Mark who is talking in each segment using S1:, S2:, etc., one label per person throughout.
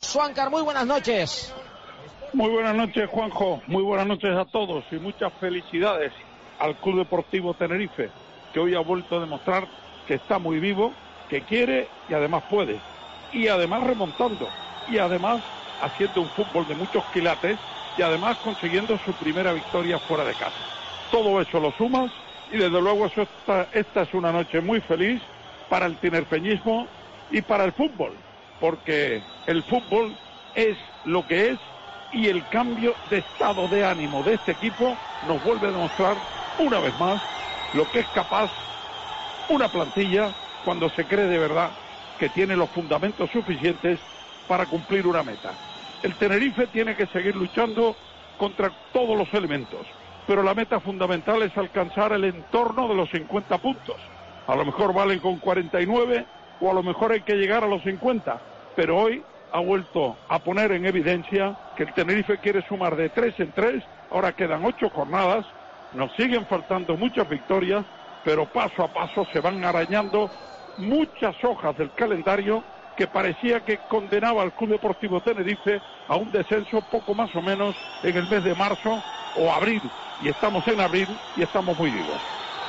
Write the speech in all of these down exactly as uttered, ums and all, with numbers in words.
S1: Suáncar, muy buenas noches.
S2: Muy buenas noches, Juanjo. Muy buenas noches a todos y muchas felicidades al Club Deportivo Tenerife, que hoy ha vuelto a demostrar que está muy vivo, que quiere y además puede. Y además remontando. Y además haciendo un fútbol de muchos quilates y además consiguiendo su primera victoria fuera de casa. Todo eso lo sumas y desde luego eso está, esta es una noche muy feliz para el tinerfeñismo y para el fútbol, porque el fútbol es lo que es y el cambio de estado de ánimo de este equipo nos vuelve a demostrar una vez más lo que es capaz una plantilla cuando se cree de verdad que tiene los fundamentos suficientes para cumplir una meta. El Tenerife tiene que seguir luchando contra todos los elementos, pero la meta fundamental es alcanzar el entorno de los cincuenta puntos. A lo mejor valen con cuarenta y nueve o a lo mejor hay que llegar a los cincuenta, pero hoy ha vuelto a poner en evidencia que el Tenerife quiere sumar de tres en tres, ahora quedan ocho jornadas, nos siguen faltando muchas victorias, pero paso a paso se van arañando muchas hojas del calendario que parecía que condenaba al Club Deportivo Tenerife a un descenso poco más o menos en el mes de marzo o abril, y estamos en abril y estamos muy vivos.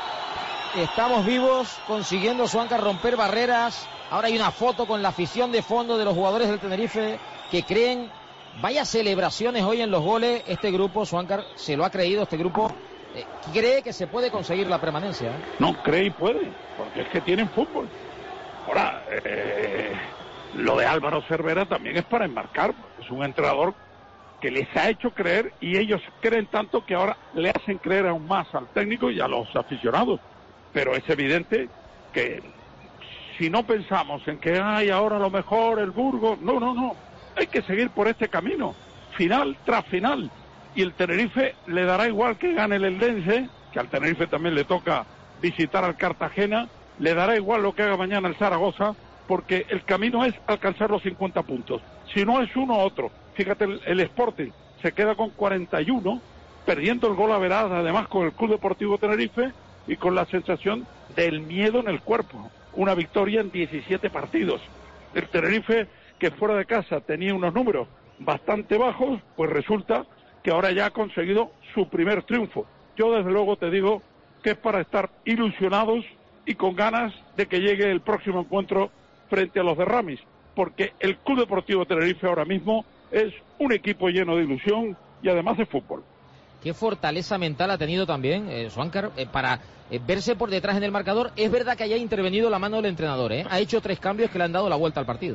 S1: Estamos vivos, consiguiendo Suáncar romper barreras. Ahora hay una foto con la afición de fondo de los jugadores del Tenerife que creen, vaya celebraciones hoy en los goles. Este grupo, Suáncar, se lo ha creído, este grupo eh, cree que se puede conseguir la permanencia. ¿eh?
S2: No, cree y puede, porque es que tienen fútbol. Ahora, eh, lo de Álvaro Cervera también es para enmarcar, es un entrenador que les ha hecho creer y ellos creen tanto que ahora le hacen creer aún más al técnico y a los aficionados. Pero es evidente que si no pensamos en que hay ahora a lo mejor el Burgos, no, no, no, hay que seguir por este camino, final tras final, y el Tenerife le dará igual que gane el Eldense, que al Tenerife también le toca visitar al Cartagena, le dará igual lo que haga mañana el Zaragoza, porque el camino es alcanzar los cincuenta puntos, si no es uno u otro. Fíjate, el, el Sporting se queda con cuarenta y uno, perdiendo el gol average además con el Club Deportivo Tenerife, y con la sensación del miedo en el cuerpo. Una victoria en diecisiete partidos. El Tenerife, que fuera de casa tenía unos números bastante bajos, pues resulta que ahora ya ha conseguido su primer triunfo. Yo desde luego te digo que es para estar ilusionados y con ganas de que llegue el próximo encuentro frente a los de Ramis, porque el Club Deportivo Tenerife ahora mismo es un equipo lleno de ilusión y además de fútbol.
S1: Qué fortaleza mental ha tenido también eh, Suáncar eh, para eh, verse por detrás en el marcador. Es verdad que haya intervenido la mano del entrenador, ¿eh? Ha hecho tres cambios que le han dado la vuelta al partido.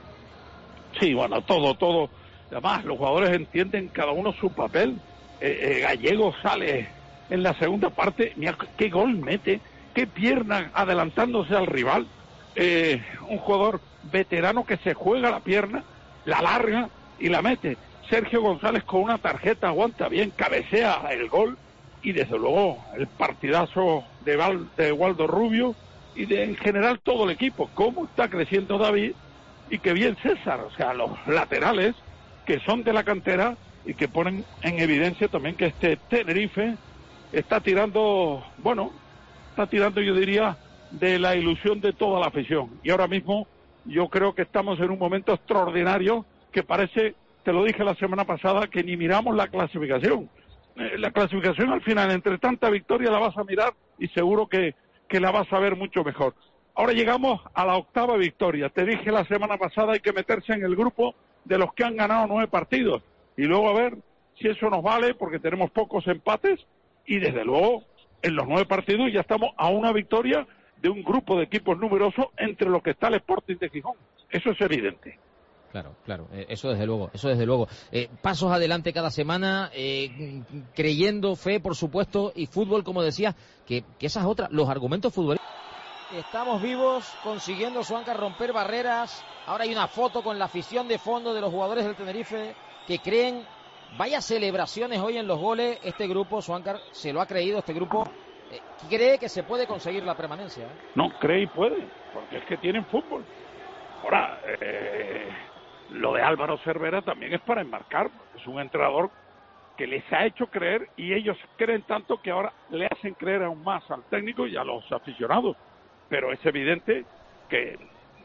S2: Sí, bueno, todo, todo. Además, los jugadores entienden cada uno su papel. Eh, eh, Gallego sale en la segunda parte, mira qué gol mete, qué pierna adelantándose al rival. Eh, un jugador veterano que se juega la pierna, la larga y la mete. Sergio González con una tarjeta aguanta bien, cabecea el gol y desde luego el partidazo de, Val, de Waldo Rubio y de en general todo el equipo. Cómo está creciendo David y que bien César, o sea, los laterales que son de la cantera y que ponen en evidencia también que este Tenerife está tirando, bueno, está tirando yo diría de la ilusión de toda la afición. Y ahora mismo yo creo que estamos en un momento extraordinario que parece, te lo dije la semana pasada, que ni miramos la clasificación. Eh, la clasificación al final, entre tanta victoria, la vas a mirar y seguro que, que la vas a ver mucho mejor. Ahora llegamos a la octava victoria. Te dije la semana pasada, hay que meterse en el grupo de los que han ganado nueve partidos. Y luego a ver si eso nos vale, porque tenemos pocos empates. Y desde luego, en los nueve partidos ya estamos a una victoria de un grupo de equipos numerosos entre los que está el Sporting de Gijón. Eso es evidente.
S1: Claro, claro, eh, eso desde luego, eso desde luego. Eh, pasos adelante cada semana, eh, creyendo, fe, por supuesto, y fútbol, como decía, que, que esas otras, los argumentos futbolísticos. Estamos vivos, consiguiendo Suáncar romper barreras. Ahora hay una foto con la afición de fondo de los jugadores del Tenerife que creen, vaya celebraciones hoy en los goles. Este grupo, Suáncar, se lo ha creído, este grupo eh, cree que se puede conseguir la permanencia. ¿eh?
S2: No, cree y puede, porque es que tienen fútbol. Ahora, eh... lo de Álvaro Cervera también es para enmarcar, es un entrenador que les ha hecho creer y ellos creen tanto que ahora le hacen creer aún más al técnico y a los aficionados. Pero es evidente que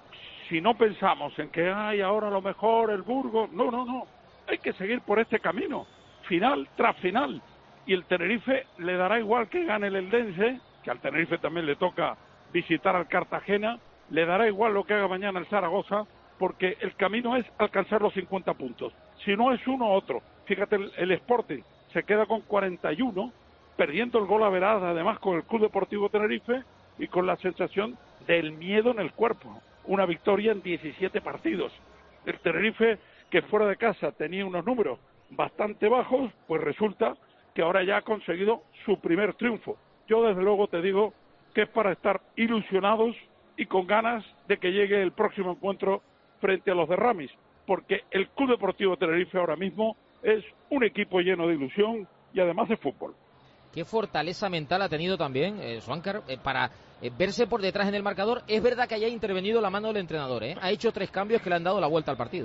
S2: si no pensamos en que hay ahora a lo mejor el Burgos, no, no, no, hay que seguir por este camino, final tras final, y el Tenerife le dará igual que gane el Eldense, que al Tenerife también le toca visitar al Cartagena, le dará igual lo que haga mañana el Zaragoza, porque el camino es alcanzar los cincuenta puntos, si no es uno u otro. Fíjate, el, el Sporting se queda con cuarenta y uno, perdiendo el gol average además con el Club Deportivo Tenerife y con la sensación del miedo en el cuerpo. Una victoria en diecisiete partidos. El Tenerife, que fuera de casa tenía unos números bastante bajos, pues resulta que ahora ya ha conseguido su primer triunfo. Yo desde luego te digo que es para estar ilusionados y con ganas de que llegue el próximo encuentro frente a los de Ramis, porque el Club Deportivo Tenerife ahora mismo es un equipo lleno de ilusión y además de fútbol.
S1: Qué fortaleza mental ha tenido también eh, Swankar eh, para eh, verse por detrás en el marcador. Es verdad que haya intervenido la mano del entrenador, ¿eh? Ha hecho tres cambios que le han dado la vuelta al partido.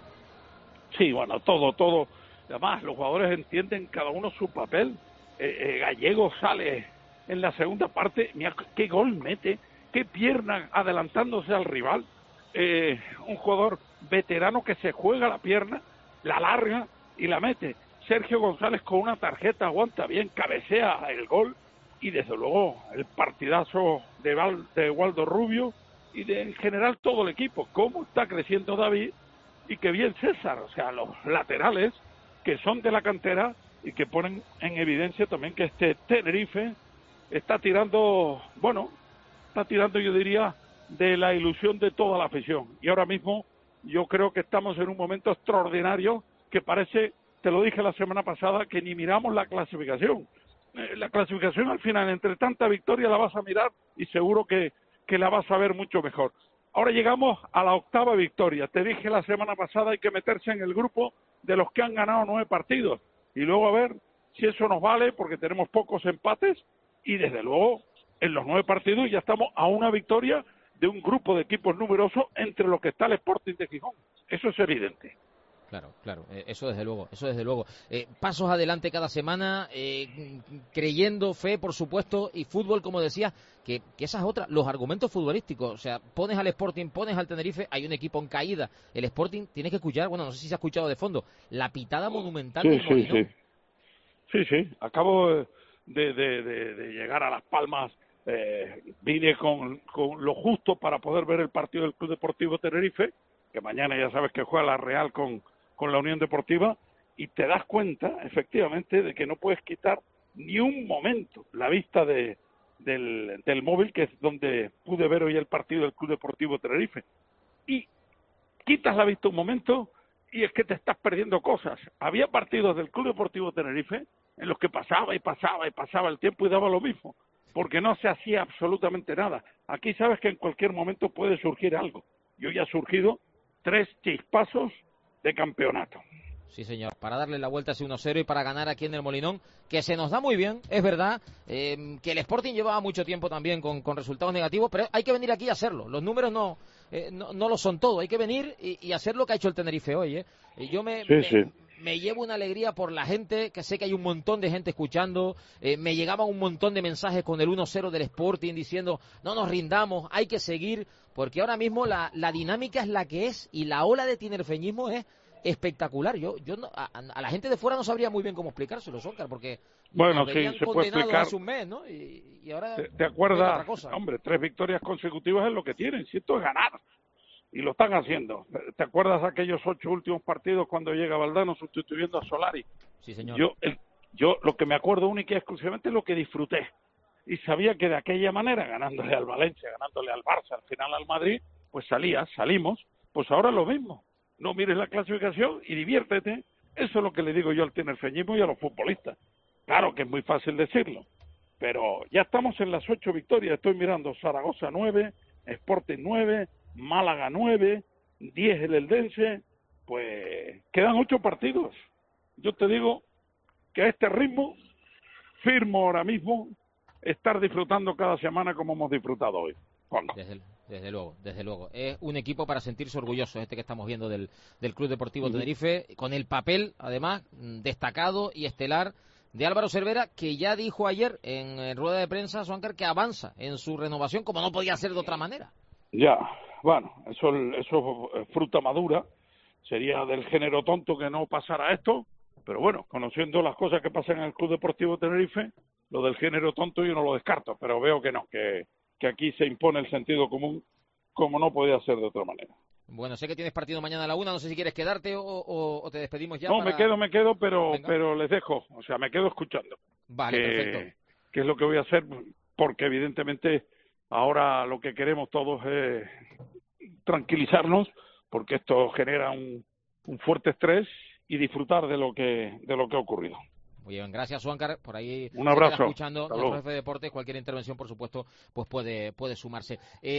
S2: Sí, bueno, todo, todo. Además, los jugadores entienden cada uno su papel. Eh, eh, Gallego sale en la segunda parte, mira qué gol mete, qué pierna adelantándose al rival. Eh, un jugador veterano que se juega la pierna, la larga y la mete. Sergio González con una tarjeta aguanta bien, cabecea el gol y desde luego el partidazo de, Val, de Waldo Rubio y de en general todo el equipo. Cómo está creciendo David y que bien César, o sea, los laterales que son de la cantera y que ponen en evidencia también que este Tenerife está tirando, bueno, está tirando yo diría de la ilusión de toda la afición. Y ahora mismo yo creo que estamos en un momento extraordinario que parece, te lo dije la semana pasada, que ni miramos la clasificación. Eh, la clasificación al final, entre tanta victoria la vas a mirar y seguro que, que la vas a ver mucho mejor. Ahora llegamos a la octava victoria. Te dije la semana pasada hay que meterse en el grupo de los que han ganado nueve partidos y luego a ver si eso nos vale porque tenemos pocos empates y desde luego en los nueve partidos ya estamos a una victoria de un grupo de equipos numerosos entre los que está el Sporting de Gijón. Eso es evidente.
S1: Claro, claro, eh, eso desde luego, eso desde luego. Eh, pasos adelante cada semana, eh, creyendo, fe, por supuesto, y fútbol, como decía, que, que esa es otra, los argumentos futbolísticos, o sea, pones al Sporting, pones al Tenerife, hay un equipo en caída, el Sporting tienes que escuchar, bueno, no sé si se ha escuchado de fondo, la pitada monumental
S2: sí,
S1: del
S2: sí,
S1: Molinón.
S2: Sí, sí, sí, acabo de, de, de, de llegar a Las Palmas, eh, vine con, con lo justo para poder ver el partido del Club Deportivo Tenerife, que mañana ya sabes que juega la Real con con la Unión Deportiva, y te das cuenta, efectivamente, de que no puedes quitar ni un momento la vista de, del, del móvil, que es donde pude ver hoy el partido del Club Deportivo Tenerife. Y quitas la vista un momento y es que te estás perdiendo cosas. Había partidos del Club Deportivo Tenerife en los que pasaba y pasaba y pasaba el tiempo y daba lo mismo, porque no se hacía absolutamente nada. Aquí sabes que en cualquier momento puede surgir algo. Y hoy ha surgido tres chispazos de campeonato.
S1: Sí, señor, para darle la vuelta a ese uno cero y para ganar aquí en el Molinón, que se nos da muy bien, es verdad, eh, que el Sporting llevaba mucho tiempo también con, con resultados negativos, pero hay que venir aquí a hacerlo. Los números no eh, no, no lo son todo, hay que venir y, y hacer lo que ha hecho el Tenerife hoy. ¿eh? Y yo me,
S2: sí,
S1: me,
S2: sí.
S1: me llevo una alegría por la gente, que sé que hay un montón de gente escuchando, eh, me llegaban un montón de mensajes con el uno cero del Sporting diciendo, no nos rindamos, hay que seguir, porque ahora mismo la, la dinámica es la que es y la ola de tinerfeñismo es espectacular. Yo yo no, a, a la gente de fuera no sabría muy bien cómo explicárselo, Sócar, porque
S2: bueno,
S1: nos
S2: sí, se puede explicar.
S1: hace un mes, ¿no? Y, y ahora
S2: ¿Te, te acuerdas? Hombre, tres victorias consecutivas es lo que tienen, si esto es ganar. Y lo están haciendo. ¿Te acuerdas aquellos ocho últimos partidos cuando llega Valdano sustituyendo a Solari?
S1: Sí, señor.
S2: Yo, el, yo lo que me acuerdo única y exclusivamente es lo que disfruté. Y sabía que de aquella manera, ganándole al Valencia, ganándole al Barça, al final al Madrid, pues salía, salimos. Pues ahora lo mismo. No mires la clasificación y diviértete. Eso es lo que le digo yo al tinerfeñismo y a los futbolistas. Claro que es muy fácil decirlo, pero ya estamos en las ocho victorias. Estoy mirando Zaragoza nueve, Sporting nueve, Málaga nueve, diez el Eldense. Pues quedan ocho partidos. Yo te digo que a este ritmo firmo ahora mismo estar disfrutando cada semana como hemos disfrutado hoy. ¿Cuándo?
S1: Desde, desde luego, desde luego. Es un equipo para sentirse orgulloso, este que estamos viendo del, del Club Deportivo uh-huh. Tenerife, con el papel, además, destacado y estelar de Álvaro Cervera, que ya dijo ayer en, en rueda de prensa, Swankar, que avanza en su renovación como no podía ser de otra manera.
S2: Ya, bueno, eso, eso es fruta madura, sería del género tonto que no pasara esto, pero bueno, conociendo las cosas que pasan en el Club Deportivo Tenerife, lo del género tonto yo no lo descarto, pero veo que no, que, que aquí se impone el sentido común como no podía ser de otra manera.
S1: Bueno, sé que tienes partido mañana a la una, no sé si quieres quedarte o, o, o te despedimos ya.
S2: No,
S1: para...
S2: me quedo, me quedo, pero
S1: Venga.
S2: pero les dejo, o sea, me quedo escuchando.
S1: Vale,
S2: que,
S1: perfecto.
S2: que es lo que voy a hacer, porque evidentemente ahora lo que queremos todos es tranquilizarnos, porque esto genera un, un fuerte estrés y disfrutar de lo que de lo que ha ocurrido.
S1: Muy bien, gracias, Juancar. Por ahí
S2: Un
S1: se
S2: abrazo.
S1: queda escuchando
S2: Hasta
S1: nuestro
S2: luego.
S1: jefe de deportes. Cualquier intervención, por supuesto, pues puede puede sumarse. Eh,